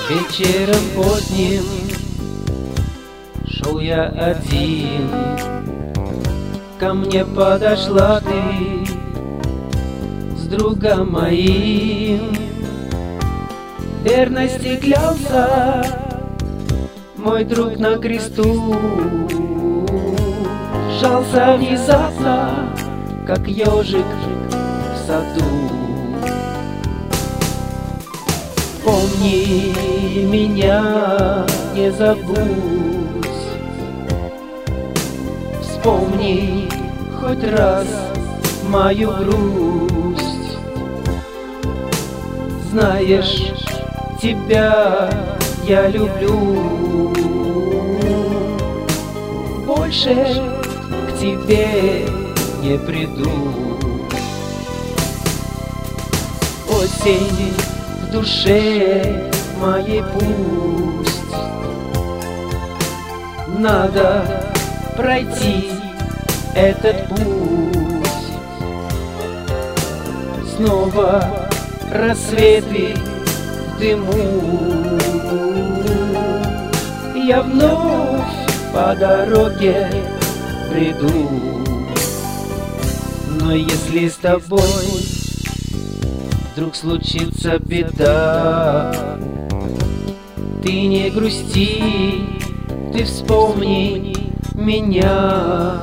Вечером поздним шел я один, ко мне подошла ты с другом моим. Верности клялся мой друг на кресту, сжался внезапно, как ежик в саду. Помни меня, не забудь, вспомни хоть раз мою грусть. Знаешь, тебя я люблю, больше к тебе не приду. Осень в душе моей пусть, надо пройти этот путь. Снова рассветы в дыму, я вновь по дороге бреду. Но если с тобой вдруг случится беда, ты не грусти, ты вспомни меня.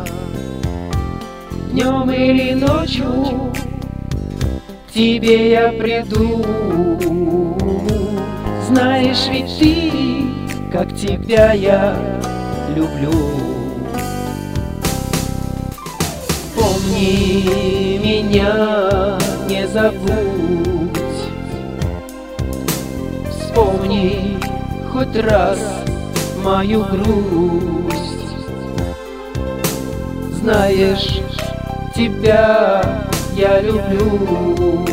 Днем или ночью к тебе я приду. Знаешь ведь ты, как тебя я люблю. Помни меня, не забудь, вспомни хоть раз мою грусть. Знаешь, тебя я люблю,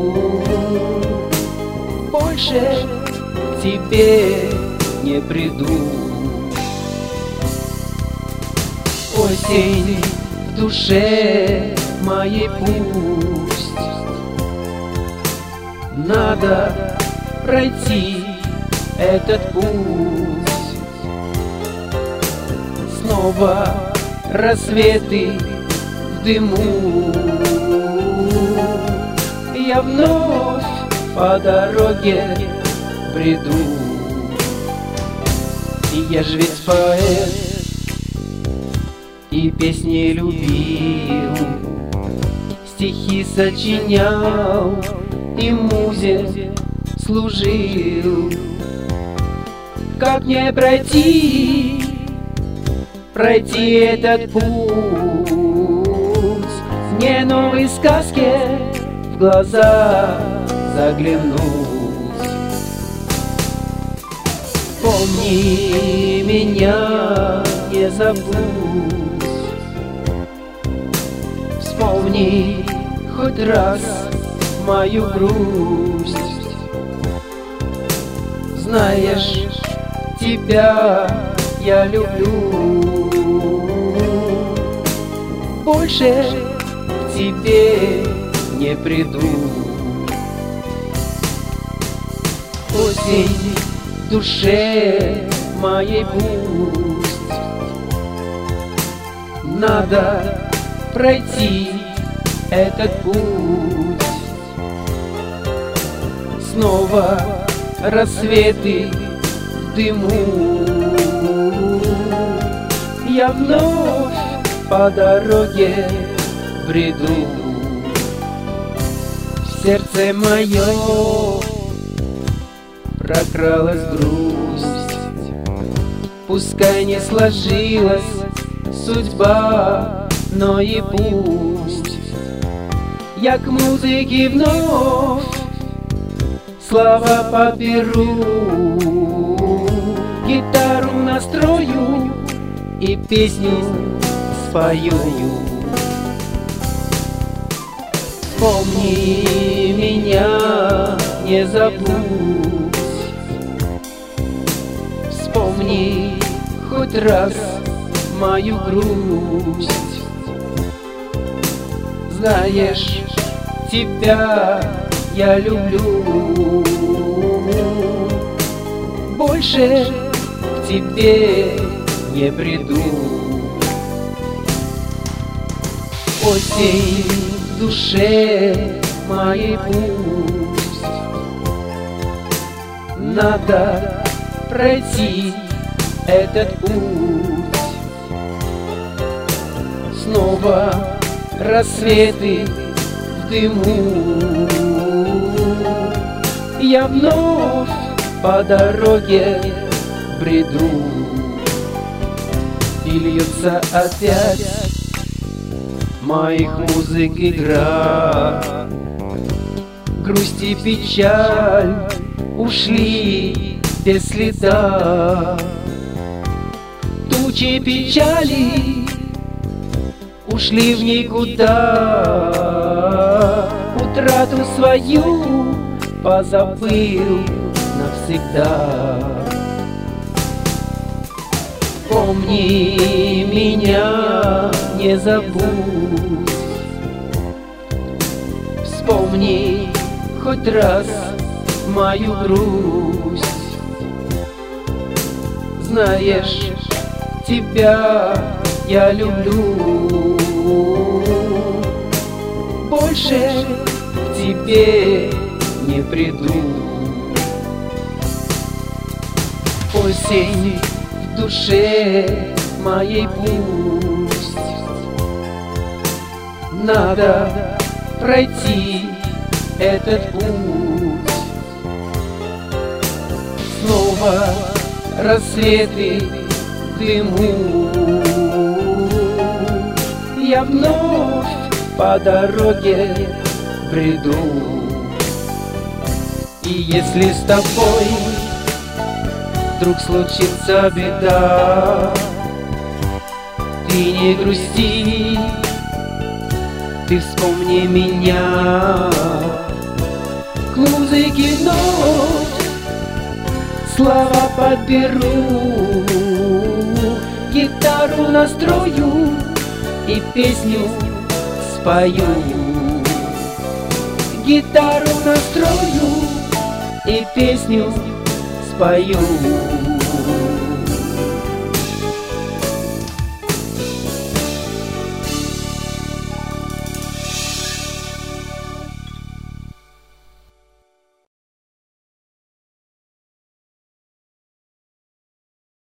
больше к тебе не приду. Осень в душе моей пусть, надо пройти этот путь. Снова рассветы в дыму, я вновь по дороге бреду. И я ж ведь поэт, и песни любил, стихи сочинял, и музе служил. Как мне пройти этот путь, мне новой сказке в глаза заглянуть. Помни меня, не забудь, вспомни хоть раз мою грусть. Знаешь, тебя я люблю, больше к тебе не приду. Осень в душе моей пусть, надо пройти этот путь. Снова рассветы в дыму, я вновь по дороге бреду. В сердце мое прокралась грусть, пускай не сложилась судьба, но и пусть. Я к музыке вновь слова подберу, гитару настрою и песню спою. Помни меня, не забудь, вспомни хоть раз мою грусть. Знаешь, тебя я люблю, больше к тебе не приду. Осень в душе моей пусть, надо пройти этот путь. Снова рассветы в дыму, я вновь по дороге бреду, и льется опять моих музык игра. Грусть и печаль ушли без следа, тучи печали ушли в никуда. Утрату свою позабыл навсегда. Помни меня, не забудь, вспомни хоть раз мою грусть. Знаешь, тебя я люблю, больше к тебе не приду. Осень в душе моей пусть, надо пройти этот путь. Снова рассветы в дыму, я вновь по дороге бреду. И если с тобой вдруг случится беда, ты не грусти, ты вспомни меня. К музыке вновь слова подберу, гитару настрою и песню спою. Гитару настрою и песню спою.